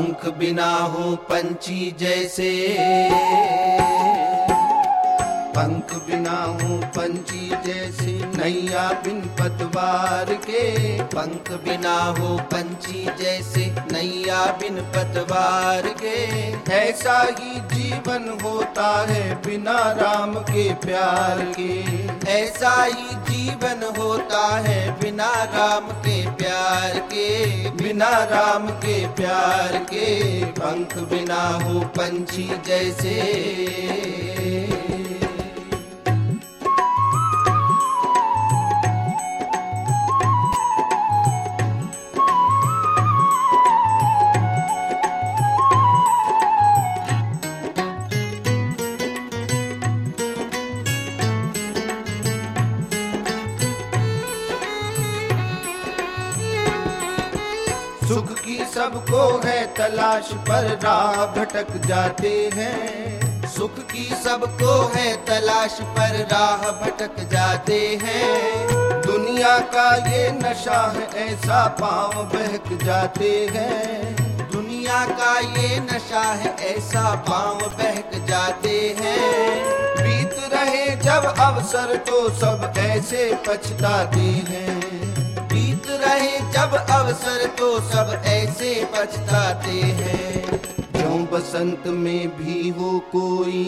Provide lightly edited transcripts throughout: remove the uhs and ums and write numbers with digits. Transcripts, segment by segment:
पंख बिना हो पंछी जैसे, पंख बिना हो पंछी जैसे, नैया बिन पतवार के। पंख बिना हो पंछी जैसे, नैया बिन पतवार के। ऐसा ही जीवन होता है बिना राम के प्यार के। ऐसा ही जीवन होता है बिना राम के प्यार के, बिना राम के प्यार के। पंख बिना हो पंछी जैसे। सुख की सबको है तलाश पर राह भटक जाते हैं। सुख की सबको है तलाश पर राह भटक जाते हैं। दुनिया का ये नशा है ऐसा पांव बहक जाते हैं। दुनिया का ये नशा है ऐसा पांव बहक जाते हैं। बीत रहे जब अवसर तो सब ऐसे पछताते हैं। बीत रहे जब अवसर तो सब ऐसे पछताते हैं। क्यों बसंत में भी हो कोई,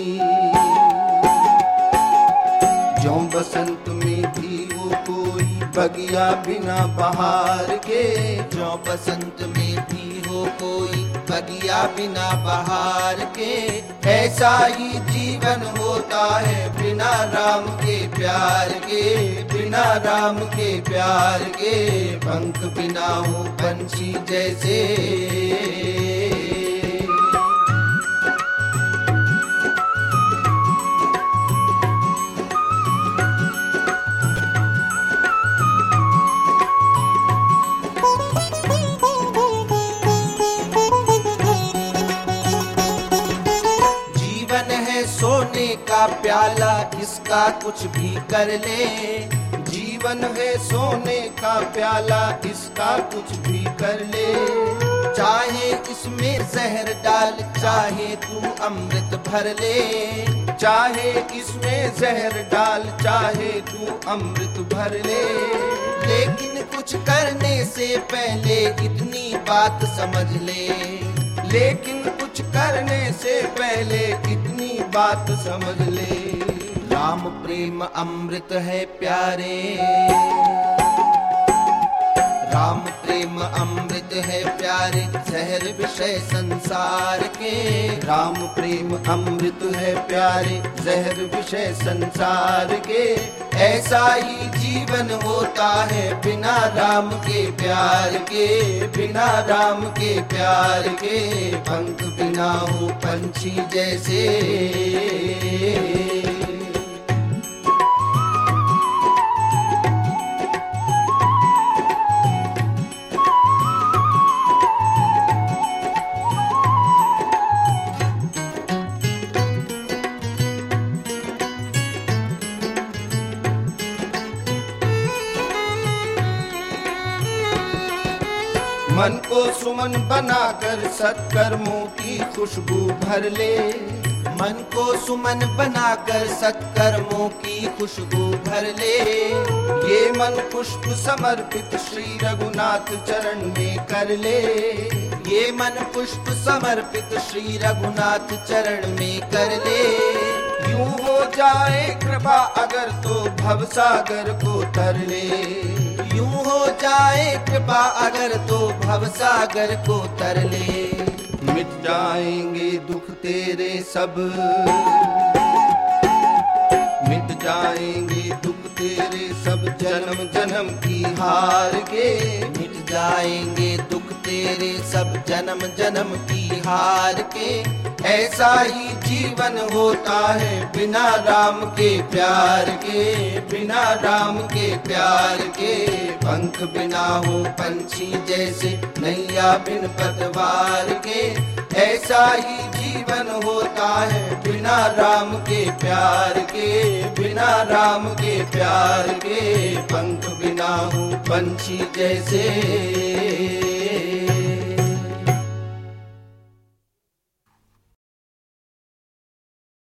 क्यों बसंत में भी हो कोई, बगिया बिना बहार के। क्यों बसंत में भी हो कोई, बगिया बिना बहार के। ऐसा ही जीवन होता है बिना राम के प्यार के, बिना राम के प्यार के। पंख बिना हो पंछी जैसे। सोने का प्याला इसका कुछ भी कर ले। जीवन है सोने का प्याला इसका कुछ भी कर ले। चाहे इसमें जहर डाल चाहे तू अमृत भर ले। चाहे इसमें जहर डाल चाहे तू अमृत भर ले। लेकिन कुछ करने से पहले इतनी बात समझ ले। लेकिन कुछ करने से पहले इतनी बात समझ ले। राम प्रेम अमृत है प्यारे। राम प्रेम अमृत है प्यारे, जहर विषय संसार के। राम प्रेम अमृत है प्यारे, जहर विषय संसार के। ऐसा ही जीवन होता है बिना राम के प्यार के, बिना राम के प्यार के। पंख बिना हो पंछी जैसे। मन को सुमन बनाकर सत्कर्मों की खुशबू भर ले। मन को सुमन बनाकर सत्कर्मों की खुशबू भर ले। ये मन पुष्प समर्पित श्री रघुनाथ चरण में कर ले। ये मन पुष्प समर्पित श्री रघुनाथ चरण में कर ले। यूं हो जाए कृपा अगर तो भवसागर को तर ले। यूं हो जाए कृपा अगर तो भवसागर को तर ले। मिट जाएंगे दुख तेरे सब, मिट जाएंगे दुख तेरे सब, जन्म जन्म की हार के। मिट जाएंगे दुख तेरे सब, जन्म जन्म की हार के। ऐसा ही जीवन होता है बिना राम के प्यार के, बिना राम के प्यार के। पंख बिना हो पंछी जैसे, नैया बिन पतवार के। ऐसा ही जीवन होता है बिना राम के प्यार के, बिना राम के प्यार के। पंख बिना हो पंछी जैसे।